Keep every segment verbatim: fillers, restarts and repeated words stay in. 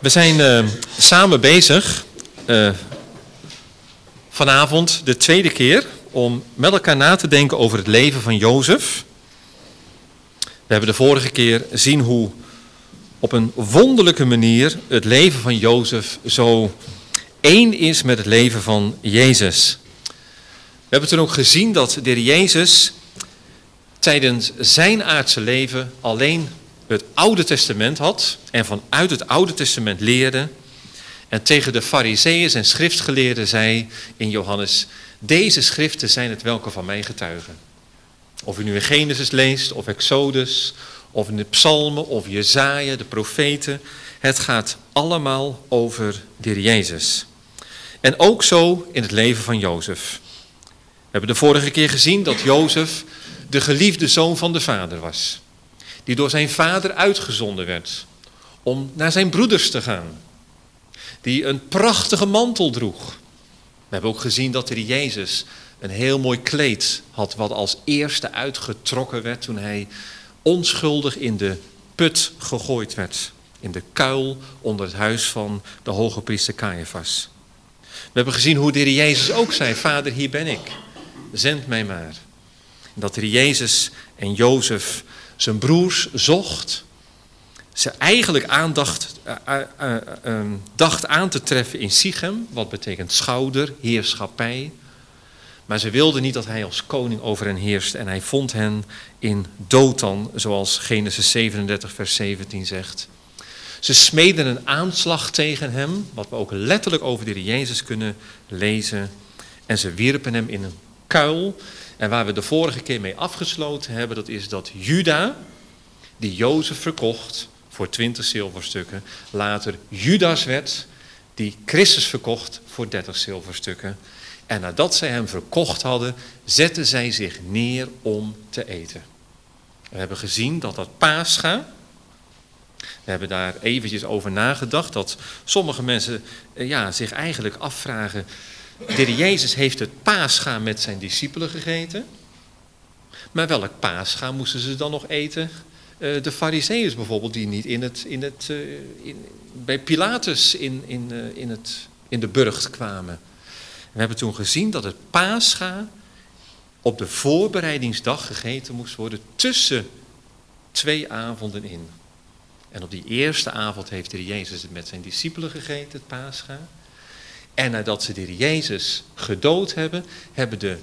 We zijn uh, samen bezig, uh, vanavond de tweede keer, om met elkaar na te denken over het leven van Jozef. We hebben de vorige keer zien hoe op een wonderlijke manier het leven van Jozef zo één is met het leven van Jezus. We hebben toen ook gezien dat de Heer Jezus tijdens zijn aardse leven alleen het Oude Testament had en vanuit het Oude Testament leerde en tegen de Farizeeën en schriftgeleerden zei in Johannes: deze schriften zijn het welke van mij getuigen. Of u nu in Genesis leest, of Exodus, of in de Psalmen, of Jesaja, de profeten. Het gaat allemaal over de Heer Jezus. En ook zo in het leven van Jozef. We hebben de vorige keer gezien dat Jozef de geliefde zoon van de vader was. Die door zijn vader uitgezonden werd om naar zijn broeders te gaan. Die een prachtige mantel droeg. We hebben ook gezien dat de Heer Jezus een heel mooi kleed had wat als eerste uitgetrokken werd toen hij onschuldig in de put gegooid werd. In de kuil onder het huis van de hoge priester Caiaphas. We hebben gezien hoe de Heer Jezus ook zei: Vader, hier ben ik, zend mij maar. En dat de Heer Jezus en Jozef zijn broers zocht, ze eigenlijk aandacht, uh, uh, uh, uh, dacht aan te treffen in Sichem, wat betekent schouder, heerschappij. Maar ze wilden niet dat hij als koning over hen heerste en hij vond hen in Dothan, zoals Genesis zevenendertig vers zeventien zegt. Ze smeden een aanslag tegen hem, wat we ook letterlijk over de Heer Jezus kunnen lezen. En ze wierpen hem in een kuil. En waar we de vorige keer mee afgesloten hebben, dat is dat Juda, die Jozef verkocht voor twintig zilverstukken, later Judas werd, die Christus verkocht voor dertig zilverstukken. En nadat zij hem verkocht hadden, zetten zij zich neer om te eten. We hebben gezien dat dat Pascha, we hebben daar eventjes over nagedacht, dat sommige mensen ja, zich eigenlijk afvragen: de Heer Jezus heeft het Pascha met zijn discipelen gegeten. Maar welk Pascha moesten ze dan nog eten? Uh, de Farizeeërs bijvoorbeeld, die niet in het, in het, uh, in, bij Pilatus in, in, uh, in, het, in de burcht kwamen. We hebben toen gezien dat het Pascha op de voorbereidingsdag gegeten moest worden tussen twee avonden in. En op die eerste avond heeft de Heer Jezus het met zijn discipelen gegeten, het Pascha. En nadat ze de Heer Jezus gedood hebben, hebben de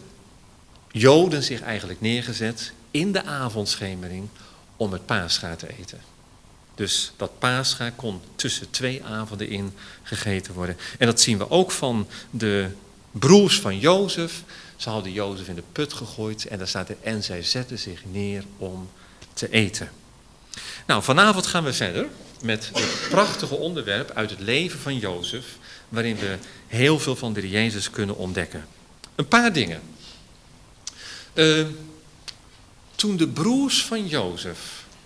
Joden zich eigenlijk neergezet in de avondschemering om het Pascha te eten. Dus dat Pascha kon tussen twee avonden in gegeten worden. En dat zien we ook van de broers van Jozef. Ze hadden Jozef in de put gegooid en daar staat er: en zij zetten zich neer om te eten. Nou, vanavond gaan we verder met het prachtige onderwerp uit het leven van Jozef, waarin we heel veel van de Heer Jezus kunnen ontdekken. Een paar dingen. Uh, toen de broers van Jozef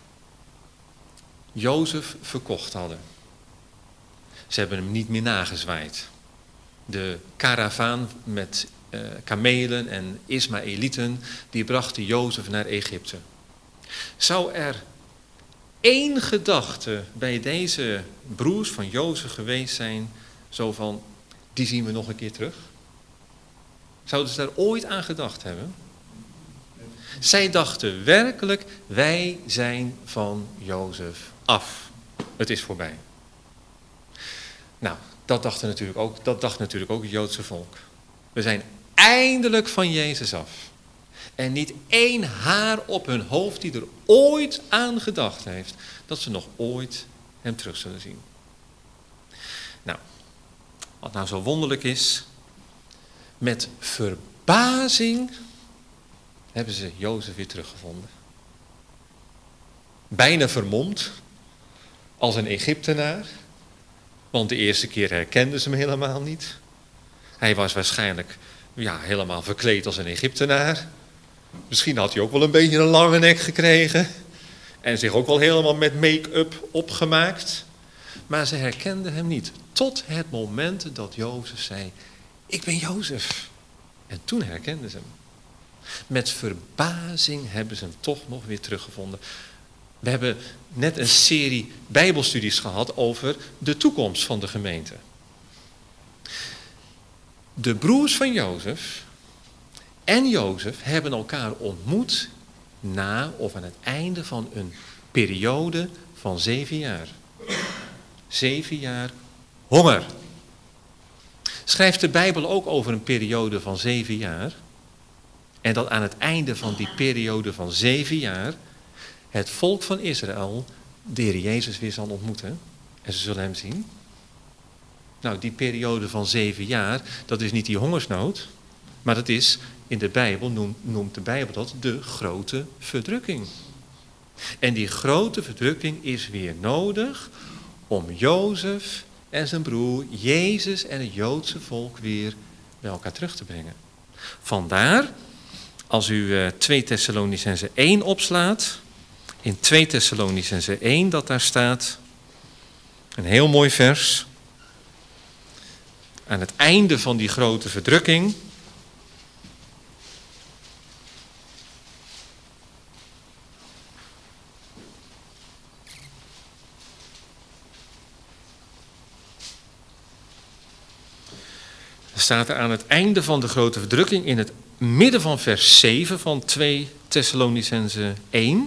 Jozef verkocht hadden, ze hebben hem niet meer nagezwaaid. De karavaan met uh, kamelen en Ismaëlieten, die brachten Jozef naar Egypte. Zou er één gedachte bij deze broers van Jozef geweest zijn, zo van: die zien we nog een keer terug? Zouden ze daar ooit aan gedacht hebben? Zij dachten werkelijk: wij zijn van Jozef af. Het is voorbij. Nou, dat dacht natuurlijk ook, dat dacht natuurlijk ook het Joodse volk. We zijn eindelijk van Jezus af. En niet één haar op hun hoofd die er ooit aan gedacht heeft dat ze nog ooit hem terug zullen zien. Nou, wat nou zo wonderlijk is, met verbazing hebben ze Jozef weer teruggevonden. Bijna vermomd als een Egyptenaar, want de eerste keer herkenden ze hem helemaal niet. Hij was waarschijnlijk ja, helemaal verkleed als een Egyptenaar. Misschien had hij ook wel een beetje een lange nek gekregen en zich ook wel helemaal met make-up opgemaakt. Maar ze herkenden hem niet, tot het moment dat Jozef zei: ik ben Jozef. En toen herkenden ze hem. Met verbazing hebben ze hem toch nog weer teruggevonden. We hebben net een serie bijbelstudies gehad over de toekomst van de gemeente. De broers van Jozef en Jozef hebben elkaar ontmoet na of aan het einde van een periode van zeven jaar. Zeven jaar honger. Schrijft de Bijbel ook over een periode van zeven jaar? En dat aan het einde van die periode van zeven jaar het volk van Israël de Heer Jezus weer zal ontmoeten. En ze zullen hem zien. Nou, die periode van zeven jaar, dat is niet die hongersnood. Maar dat is, in de Bijbel noemt, noemt de Bijbel dat de grote verdrukking. En die grote verdrukking is weer nodig om Jozef en zijn broer, Jezus en het Joodse volk weer bij elkaar terug te brengen. Vandaar, als u uh, twee Thessalonicenzen één opslaat, in twee Thessalonicenzen één dat daar staat, een heel mooi vers, aan het einde van die grote verdrukking, staat er aan het einde van de grote verdrukking, in het midden van vers zeven van twee Thessalonicenzen één.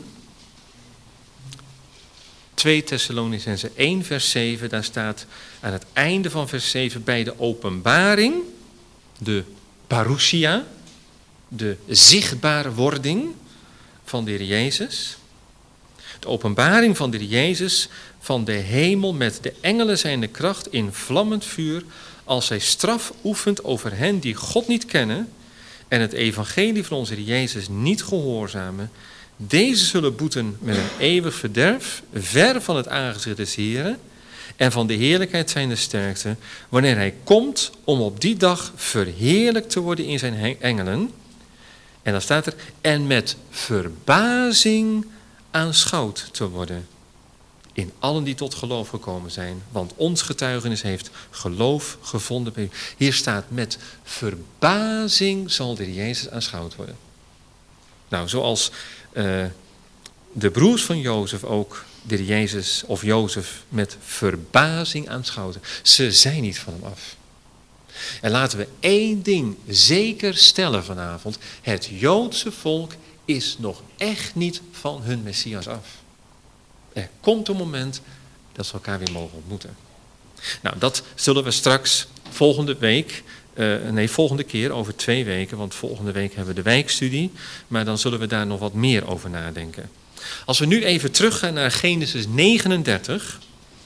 twee Thessalonicenzen één vers zeven, daar staat aan het einde van vers zeven, bij de openbaring, de parousia, de zichtbaarwording van de Heer Jezus. De openbaring van de Heer Jezus van de hemel met de engelen zijnde kracht in vlammend vuur, als hij straf oefent over hen die God niet kennen en het evangelie van onze Heer Jezus niet gehoorzamen. Deze zullen boeten met een eeuwig verderf, ver van het aangezicht des Heren en van de heerlijkheid zijnde sterkte, wanneer hij komt om op die dag verheerlijkt te worden in zijn engelen. En dan staat er, en met verbazing aanschouwd te worden in allen die tot geloof gekomen zijn. Want ons getuigenis heeft geloof gevonden bij u. Hier staat, met verbazing zal de Heer Jezus aanschouwd worden. Nou, zoals uh, de broers van Jozef ook de Heer Jezus of Jozef met verbazing aanschouwden. Ze zijn niet van hem af. En laten we één ding zeker stellen vanavond. Het Joodse volk is nog echt niet van hun Messias af. Er komt een moment dat ze elkaar weer mogen ontmoeten. Nou, dat zullen we straks volgende week, uh, nee, volgende keer over twee weken, want volgende week hebben we de wijkstudie, maar dan zullen we daar nog wat meer over nadenken. Als we nu even teruggaan naar Genesis negenendertig.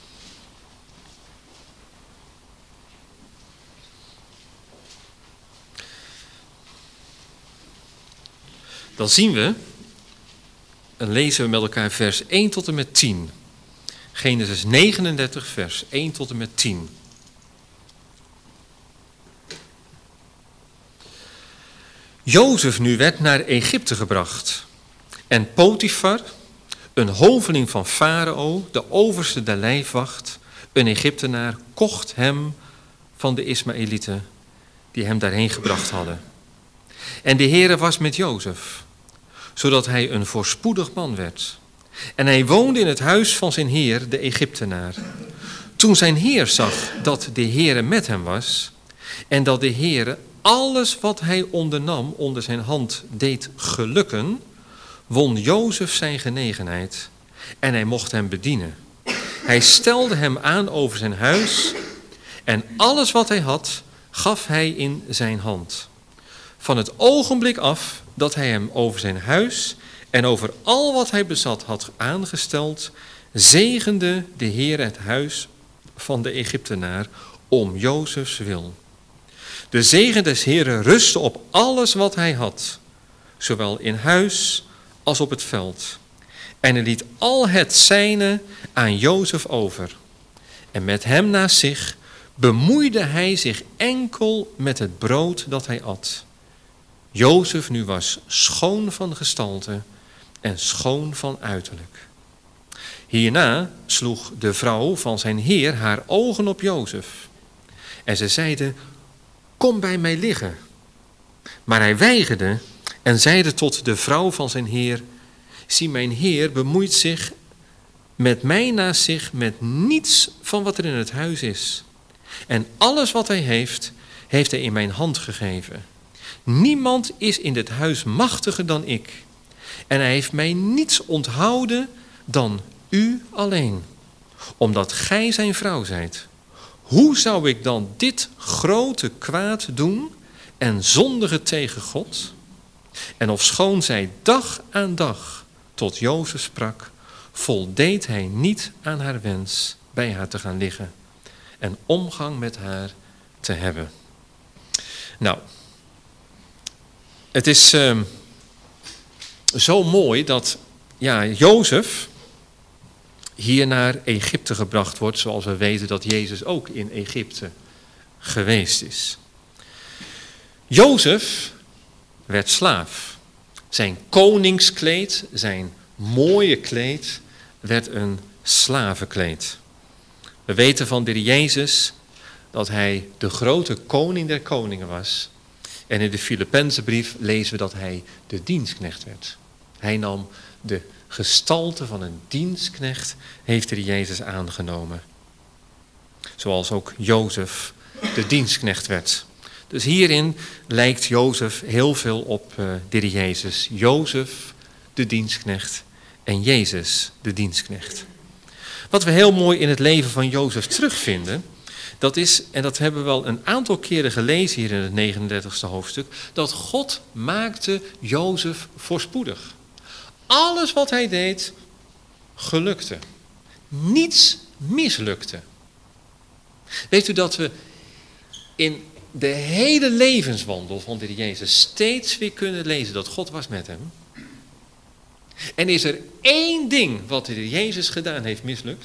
Dan zien we, en lezen we met elkaar vers één tot en met tien. Genesis negenendertig, vers één tot en met tien. Jozef nu werd naar Egypte gebracht. En Potifar, een hoveling van Farao, de overste der lijfwacht, een Egyptenaar, kocht hem van de Ismaëlieten die hem daarheen gebracht hadden. En de Heere was met Jozef, zodat hij een voorspoedig man werd. En hij woonde in het huis van zijn heer, de Egyptenaar. Toen zijn heer zag dat de Heere met hem was, en dat de Heere alles wat hij ondernam onder zijn hand deed gelukken, won Jozef zijn genegenheid en hij mocht hem bedienen. Hij stelde hem aan over zijn huis en alles wat hij had, gaf hij in zijn hand. Van het ogenblik af dat hij hem over zijn huis en over al wat hij bezat had aangesteld, zegende de Heer het huis van de Egyptenaar om Jozefs wil. De zegen des Heeren rustte op alles wat hij had, zowel in huis als op het veld. En hij liet al het zijne aan Jozef over. En met hem naast zich bemoeide hij zich enkel met het brood dat hij at. Jozef nu was schoon van gestalte en schoon van uiterlijk. Hierna sloeg de vrouw van zijn heer haar ogen op Jozef. En ze zeide, kom bij mij liggen. Maar hij weigerde en zeide tot de vrouw van zijn heer, zie, mijn heer bemoeit zich met mij naast zich met niets van wat er in het huis is. En alles wat hij heeft, heeft hij in mijn hand gegeven. Niemand is in dit huis machtiger dan ik. En hij heeft mij niets onthouden dan u alleen, omdat gij zijn vrouw zijt. Hoe zou ik dan dit grote kwaad doen en zondigen tegen God? En ofschoon zij dag aan dag tot Jozef sprak, voldeed hij niet aan haar wens bij haar te gaan liggen en omgang met haar te hebben. Nou, het is uh, zo mooi dat ja, Jozef hier naar Egypte gebracht wordt, zoals we weten dat Jezus ook in Egypte geweest is. Jozef werd slaaf. Zijn koningskleed, zijn mooie kleed, werd een slavenkleed. We weten van de Heer Jezus dat hij de grote koning der koningen was. En in de Filippenzenbrief lezen we dat hij de dienstknecht werd. Hij nam de gestalte van een dienstknecht, heeft de Heer Jezus aangenomen. Zoals ook Jozef de dienstknecht werd. Dus hierin lijkt Jozef heel veel op uh, de Heer Jezus. Jozef de dienstknecht en Jezus de dienstknecht. Wat we heel mooi in het leven van Jozef terugvinden, dat is, en dat hebben we wel een aantal keren gelezen hier in het negenendertigste hoofdstuk, dat God maakte Jozef voorspoedig. Alles wat hij deed, gelukte. Niets mislukte. Weet u dat we in de hele levenswandel van de Heer Jezus steeds weer kunnen lezen dat God was met hem? En is er één ding wat de Heer Jezus gedaan heeft mislukt?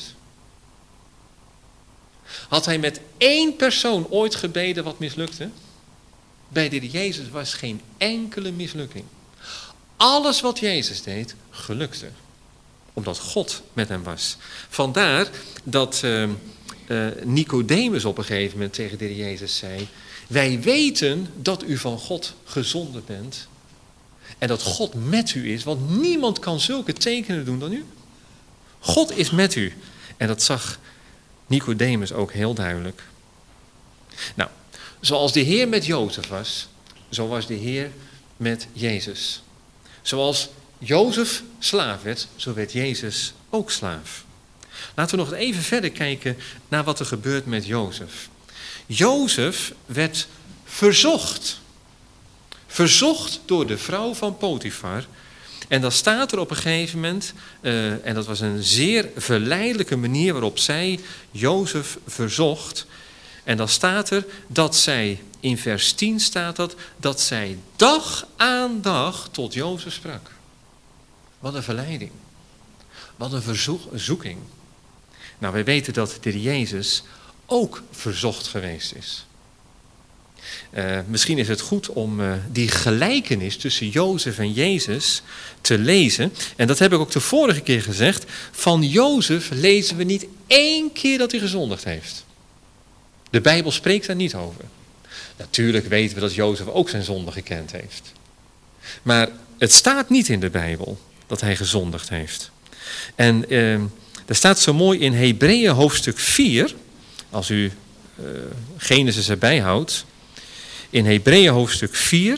Had hij met één persoon ooit gebeden wat mislukte? Bij de Heer Jezus was geen enkele mislukking. Alles wat Jezus deed, gelukte. Omdat God met hem was. Vandaar dat uh, uh, Nicodemus op een gegeven moment tegen de Heer Jezus zei: wij weten dat u van God gezonden bent. En dat God met u is, want niemand kan zulke tekenen doen dan u. God is met u. En dat zag Nicodemus ook heel duidelijk. Nou, zoals de Heer met Jozef was, zo was de Heer met Jezus. Zoals Jozef slaaf werd, zo werd Jezus ook slaaf. Laten we nog even verder kijken naar wat er gebeurt met Jozef. Jozef werd verzocht. Verzocht door de vrouw van Potifar. En dan staat er op een gegeven moment, uh, en dat was een zeer verleidelijke manier waarop zij Jozef verzocht. En dan staat er dat zij, in vers tien staat dat, dat zij dag aan dag tot Jozef sprak. Wat een verleiding. Wat een verzoeking. Nou, wij weten dat de Heer Jezus ook verzocht geweest is. Uh, misschien is het goed om uh, die gelijkenis tussen Jozef en Jezus te lezen. En dat heb ik ook de vorige keer gezegd. Van Jozef lezen we niet één keer dat hij gezondigd heeft. De Bijbel spreekt daar niet over. Natuurlijk weten we dat Jozef ook zijn zonde gekend heeft. Maar het staat niet in de Bijbel dat hij gezondigd heeft. En uh, er staat zo mooi in Hebreeën hoofdstuk vier, als u uh, Genesis erbij houdt. In Hebreeën hoofdstuk vier.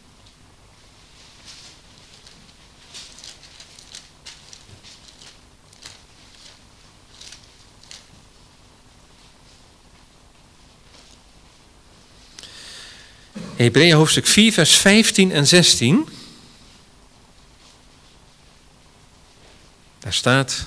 Hebreeën hoofdstuk vier, vers vijftien en zestien. Daar staat: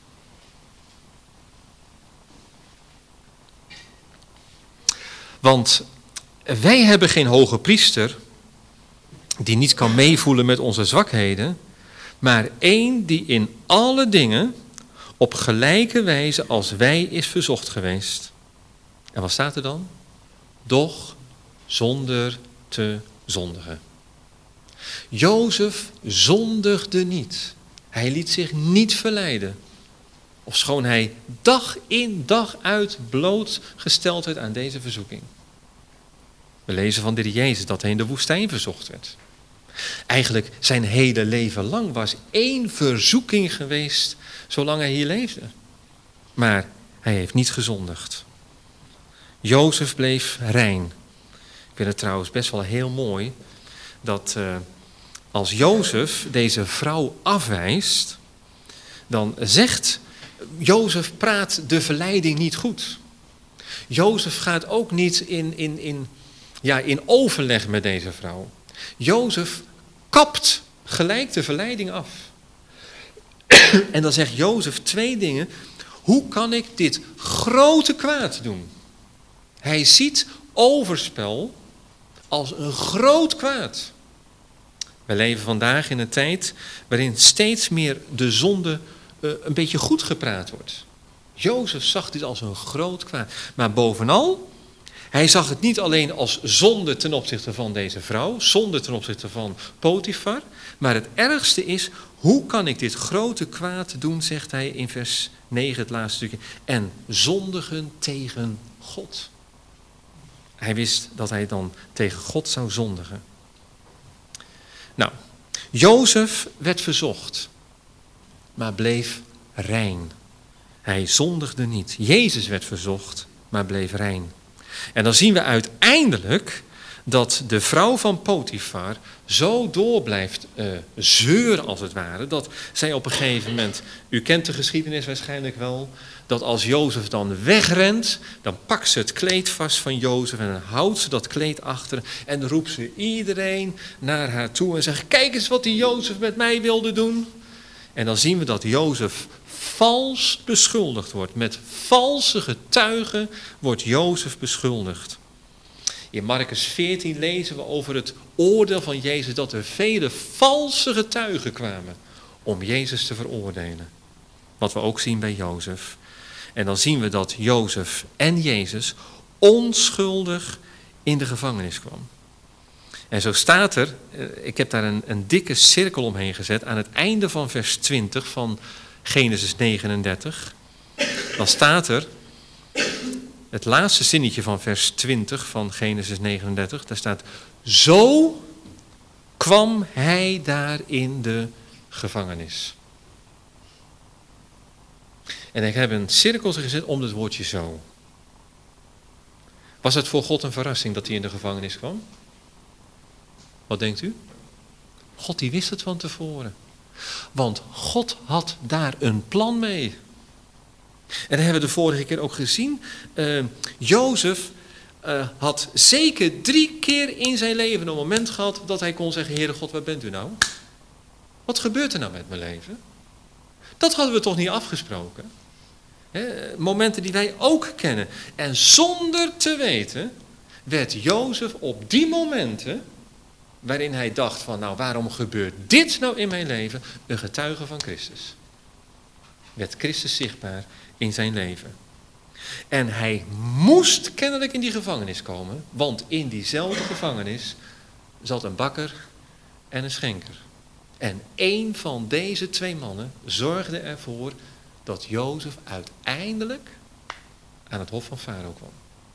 want wij hebben geen hoge priester die niet kan meevoelen met onze zwakheden, maar één die in alle dingen op gelijke wijze als wij is verzocht geweest. En wat staat er dan? Doch zonder te zondigen. Jozef zondigde niet. Hij liet zich niet verleiden. Ofschoon hij dag in dag uit blootgesteld werd aan deze verzoeking. We lezen van de Heer Jezus dat hij in de woestijn verzocht werd. Eigenlijk zijn hele leven lang was één verzoeking geweest zolang hij hier leefde. Maar hij heeft niet gezondigd. Jozef bleef rein. Ik vind het trouwens best wel heel mooi dat uh, als Jozef deze vrouw afwijst, dan zegt Jozef praat de verleiding niet goed. Jozef gaat ook niet in, in, in, ja, in overleg met deze vrouw. Jozef kapt gelijk de verleiding af. En dan zegt Jozef twee dingen. Hoe kan ik dit grote kwaad doen? Hij ziet overspel als een groot kwaad. We leven vandaag in een tijd waarin steeds meer de zonde uh, een beetje goed gepraat wordt. Jozef zag dit als een groot kwaad. Maar bovenal, hij zag het niet alleen als zonde ten opzichte van deze vrouw, zonde ten opzichte van Potifar, maar het ergste is, hoe kan ik dit grote kwaad doen, zegt hij in vers negen, het laatste stukje, en zondigen tegen God. Hij wist dat hij dan tegen God zou zondigen. Nou, Jozef werd verzocht, maar bleef rein. Hij zondigde niet. Jezus werd verzocht, maar bleef rein. En dan zien we uiteindelijk dat de vrouw van Potifar zo door blijft uh, zeuren als het ware, dat zij op een gegeven moment, u kent de geschiedenis waarschijnlijk wel, dat als Jozef dan wegrent, dan pakt ze het kleed vast van Jozef en dan houdt ze dat kleed achter en roept ze iedereen naar haar toe en zegt, kijk eens wat die Jozef met mij wilde doen. En dan zien we dat Jozef vals beschuldigd wordt. Met valse getuigen wordt Jozef beschuldigd. In Marcus veertien lezen we over het oordeel van Jezus dat er vele valse getuigen kwamen om Jezus te veroordelen. Wat we ook zien bij Jozef. En dan zien we dat Jozef en Jezus onschuldig in de gevangenis kwam. En zo staat er, ik heb daar een, een dikke cirkel omheen gezet, aan het einde van vers twintig van Genesis negenendertig. Dan staat er, het laatste zinnetje van vers twintig van Genesis negenendertig, daar staat, zo kwam hij daar in de gevangenis. En ik heb een cirkel gezet om het woordje zo. Was het voor God een verrassing dat hij in de gevangenis kwam? Wat denkt u? God die wist het van tevoren. Want God had daar een plan mee. En dat hebben we de vorige keer ook gezien. Uh, Jozef uh, had zeker drie keer in zijn leven een moment gehad dat hij kon zeggen, Heere God, waar bent u nou? Wat gebeurt er nou met mijn leven? Dat hadden we toch niet afgesproken? He, momenten die wij ook kennen. En zonder te weten werd Jozef op die momenten, waarin hij dacht van, nou waarom gebeurt dit nou in mijn leven, een getuige van Christus. Werd Christus zichtbaar in zijn leven. En hij moest kennelijk in die gevangenis komen, want in diezelfde gevangenis zat een bakker en een schenker. En één van deze twee mannen zorgde ervoor dat Jozef uiteindelijk aan het hof van Farao kwam.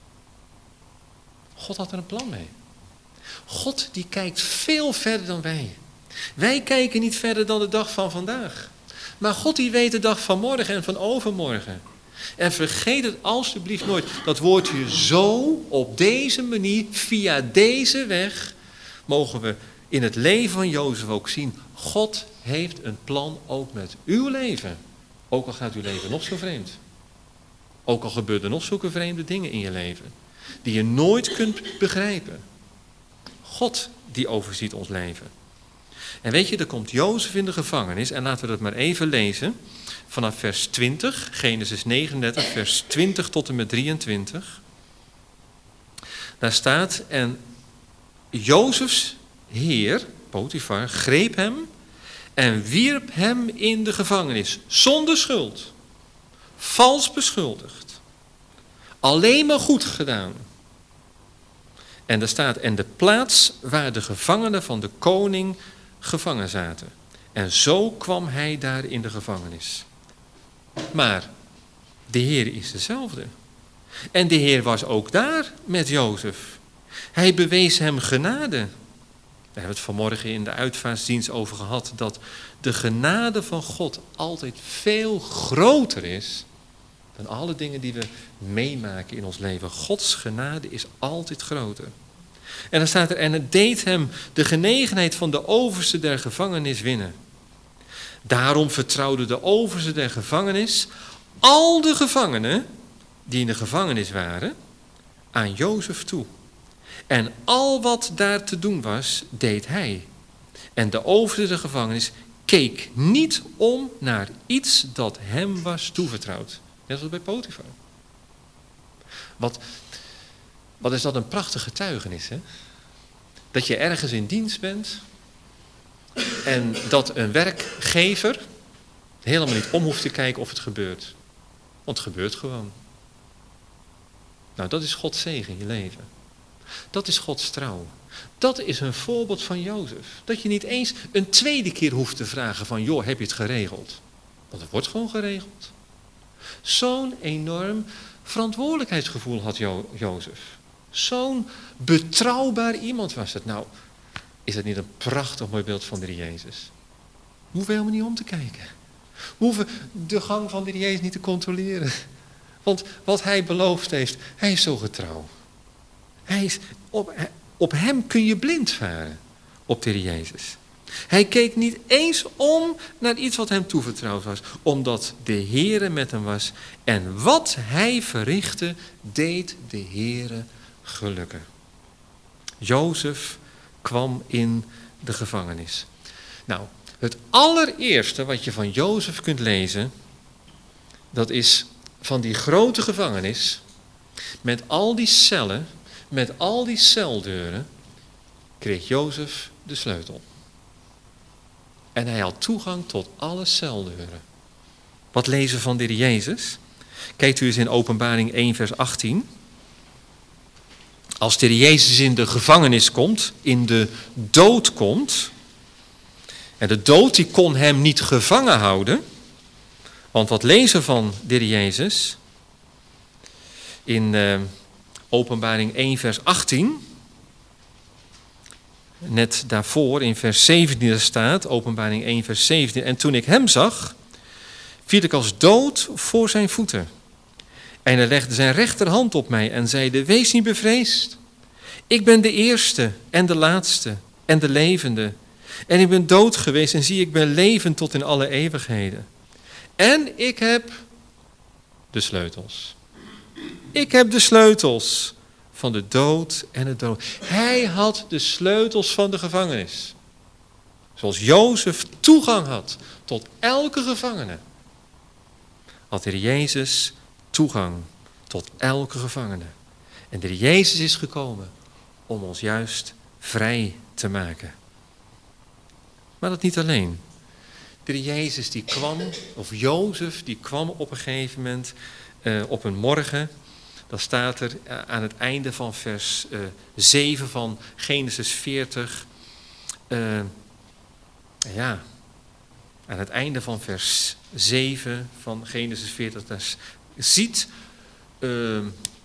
God had er een plan mee. God die kijkt veel verder dan wij. Wij kijken niet verder dan de dag van vandaag. Maar God die weet de dag van morgen en van overmorgen. En vergeet het alsjeblieft nooit. Dat woordje zo, op deze manier, via deze weg, mogen we in het leven van Jozef ook zien. God heeft een plan ook met uw leven. Ook al gaat uw leven nog zo vreemd. Ook al gebeuren er nog zulke vreemde dingen in je leven. Die je nooit kunt begrijpen. God die overziet ons leven. En weet je, er komt Jozef in de gevangenis. En laten we dat maar even lezen. Vanaf vers twintig, Genesis negenendertig, vers twintig tot en met drieëntwintig. Daar staat, en Jozefs heer, Potifar, greep hem en wierp hem in de gevangenis. Zonder schuld. Vals beschuldigd. Alleen maar goed gedaan. En er staat, en de plaats waar de gevangenen van de koning gevangen zaten. En zo kwam hij daar in de gevangenis. Maar de Heer is dezelfde. En de Heer was ook daar met Jozef. Hij bewees hem genade. Daar hebben we het vanmorgen in de uitvaarsdienst over gehad, dat de genade van God altijd veel groter is dan alle dingen die we meemaken in ons leven. Gods genade is altijd groter. En dan staat er, en het deed hem de genegenheid van de overste der gevangenis winnen. Daarom vertrouwde de overste der gevangenis al de gevangenen die in de gevangenis waren aan Jozef toe. En al wat daar te doen was, deed hij. En de overste der gevangenis keek niet om naar iets dat hem was toevertrouwd. Net als bij Potifar. Wat, wat is dat een prachtig getuigenis, hè? Dat je ergens in dienst bent en dat een werkgever helemaal niet om hoeft te kijken of het gebeurt. Want het gebeurt gewoon. Nou, dat is Gods zegen in je leven. Dat is Gods trouw. Dat is een voorbeeld van Jozef. Dat je niet eens een tweede keer hoeft te vragen van, joh, heb je het geregeld? Want het wordt gewoon geregeld. Zo'n enorm verantwoordelijkheidsgevoel had jo- Jozef. Zo'n betrouwbaar iemand was het. Nou, is dat niet een prachtig mooi beeld van de Heer Jezus? We hoeven helemaal niet om te kijken. We hoeven de gang van de Heer Jezus niet te controleren. Want wat hij beloofd heeft, hij is zo getrouw. Hij is, op, op hem kun je blind varen, op de Heer Jezus. Hij keek niet eens om naar iets wat hem toevertrouwd was, omdat de Heere met hem was. En wat hij verrichtte, deed de Heere gelukken. Jozef kwam in de gevangenis. Nou, het allereerste wat je van Jozef kunt lezen, dat is van die grote gevangenis, met al die cellen, met al die celdeuren, kreeg Jozef de sleutel. En hij had toegang tot alle celdeuren. Wat lezen we van de Heer Jezus? Kijkt u eens in Openbaring één vers achttien. Als de Heer Jezus in de gevangenis komt, in de dood komt, en de dood die kon hem niet gevangen houden, want wat lezen we van de Heer Jezus? In uh, Openbaring één vers achttien, net daarvoor in vers zeventien staat, Openbaring één vers zeventien, en toen ik hem zag, viel ik als dood voor zijn voeten. En hij legde zijn rechterhand op mij en zeide, wees niet bevreesd. Ik ben de eerste en de laatste en de levende. En ik ben dood geweest en zie, ik ben levend tot in alle eeuwigheden. En ik heb de sleutels. Ik heb de sleutels van de dood en het dood. Hij had de sleutels van de gevangenis. Zoals Jozef toegang had tot elke gevangene, had de Heer Jezus toegang tot elke gevangene. En de Heer Jezus is gekomen om ons juist vrij te maken. Maar dat niet alleen. De Heer Jezus die kwam, of Jozef die kwam op een gegeven moment uh, op een morgen. Dan staat er uh, aan het einde van vers uh, zeven van Genesis veertig. Uh, ja, aan het einde van vers zeven van Genesis veertig. Daar ziet uh,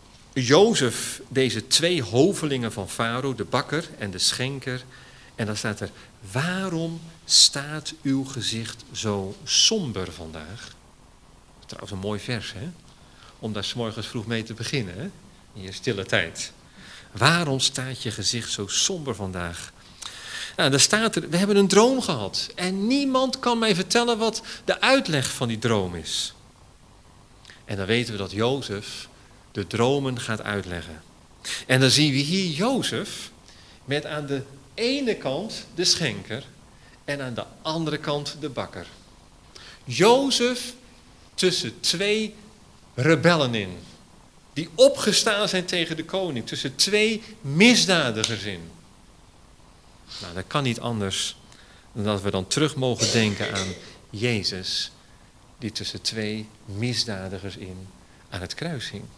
Jozef deze twee hovelingen van Farao, de bakker en de schenker. En dan staat er, waarom staat uw gezicht zo somber vandaag? Trouwens een mooi vers, hè? Om daar 's morgens vroeg mee te beginnen, hè? In je stille tijd. Waarom staat je gezicht zo somber vandaag? Nou, daar staat er, we hebben een droom gehad. En niemand kan mij vertellen wat de uitleg van die droom is. En dan weten we dat Jozef de dromen gaat uitleggen. En dan zien we hier Jozef met aan de ene kant de schenker en aan de andere kant de bakker. Jozef tussen twee rebellen in, die opgestaan zijn tegen de koning, tussen twee misdadigers in. Nou, dat kan niet anders dan dat we dan terug mogen denken aan Jezus, die tussen twee misdadigers in aan het kruis hing.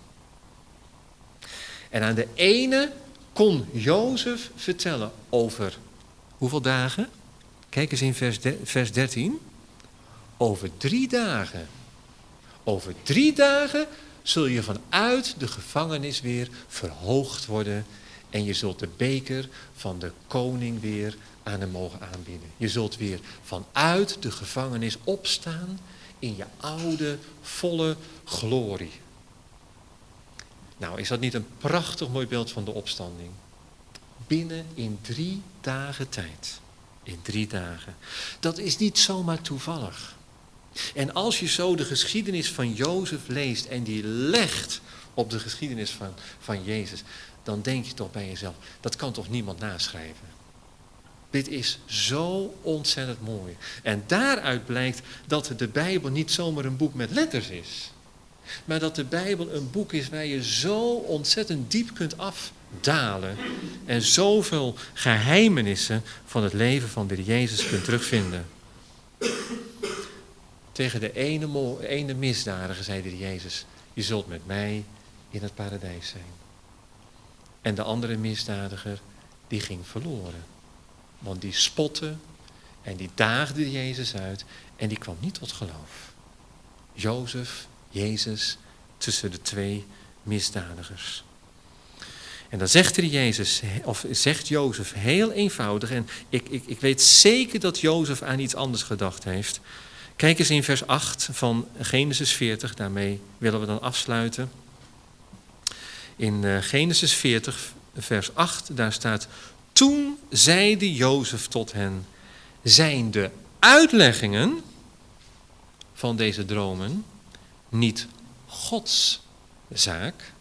En aan de ene kon Jozef vertellen over hoeveel dagen? Kijk eens in vers, de, vers dertien. Over drie dagen. Over drie dagen zul je vanuit de gevangenis weer verhoogd worden En je zult de beker van de koning weer aan hem mogen aanbieden. Je zult weer vanuit de gevangenis opstaan in je oude, volle glorie. Nou, is dat niet een prachtig mooi beeld van de opstanding? Binnen in drie dagen tijd. In drie dagen. Dat is niet zomaar toevallig. En als je zo de geschiedenis van Jozef leest en die legt op de geschiedenis van, van Jezus, dan denk je toch bij jezelf, dat kan toch niemand naschrijven? Dit is zo ontzettend mooi. En daaruit blijkt dat de Bijbel niet zomaar een boek met letters is. Maar dat de Bijbel een boek is waar je zo ontzettend diep kunt afdalen. En zoveel geheimenissen van het leven van de Jezus kunt terugvinden. Tegen de ene, mo- ene misdadiger zei de Jezus, je zult met mij in het paradijs zijn. En de andere misdadiger, die ging verloren. Want die spotte en die daagde Jezus uit en die kwam niet tot geloof. Jozef, Jezus, tussen de twee misdadigers. En dan zegt er Jezus, of zegt Jozef heel eenvoudig, en ik, ik, ik weet zeker dat Jozef aan iets anders gedacht heeft. Kijk eens in vers acht van Genesis veertig, daarmee willen we dan afsluiten. In uh, Genesis veertig, vers acht, daar staat, toen zeide Jozef tot hen, zijn de uitleggingen van deze dromen niet Gods zaak?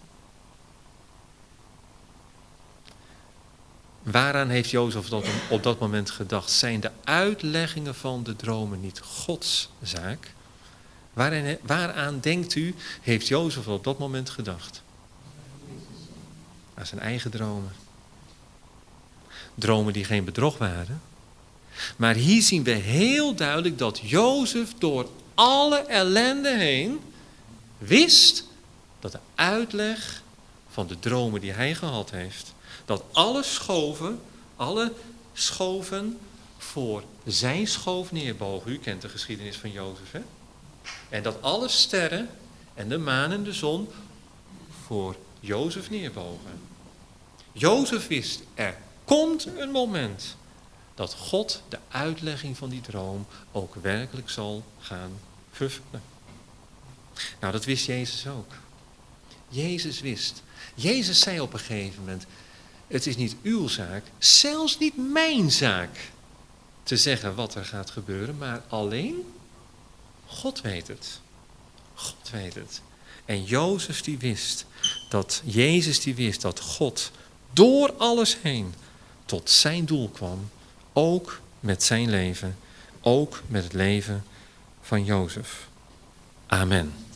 Waaraan heeft Jozef dat op dat moment gedacht? Zijn de uitleggingen van de dromen niet Gods zaak? Waaraan, waaraan denkt u, heeft Jozef op dat moment gedacht? Aan zijn eigen dromen. Dromen die geen bedrog waren. Maar hier zien we heel duidelijk dat Jozef door alle ellende heen wist dat de uitleg van de dromen die hij gehad heeft, dat alle schoven, alle schoven voor zijn schoof neerbogen. U kent de geschiedenis van Jozef, hè? En dat alle sterren en de maan en de zon voor Jozef neerbogen. Jozef wist, er komt een moment dat God de uitlegging van die droom ook werkelijk zal gaan vervullen. Nou, dat wist Jezus ook. Jezus wist. Jezus zei op een gegeven moment, het is niet uw zaak, zelfs niet mijn zaak, te zeggen wat er gaat gebeuren, maar alleen God weet het. God weet het. En Jozef die wist, dat Jezus die wist dat God door alles heen tot zijn doel kwam, ook met zijn leven, ook met het leven van Jozef. Amen.